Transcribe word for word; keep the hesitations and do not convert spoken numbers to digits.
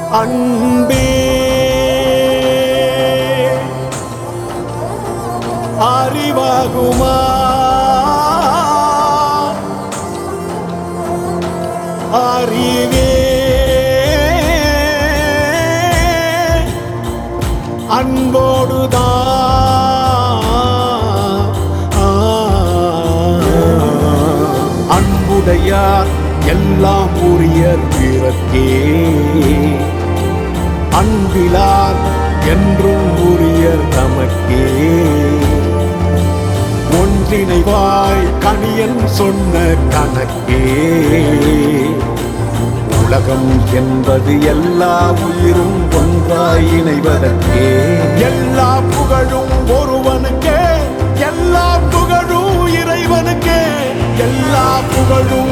அன்பே அறிவாகுமா அறிவே அன்போடுதான் அன்புடையார் எல்லாம் உரியர் பிறக்கே அன்பிலார் என்றும் உரியர் தமக்கே ஒன்றிணைவாய் கணியன் சொன்ன கணக்கே உலகம் என்பது எல்லா உயிரும் ஒன்றாய் இணைவதற்கே எல்லா புகழும் ஒருவனுக்கே எல்லா புகழும் இறைவனுக்கே எல்லா புகழும்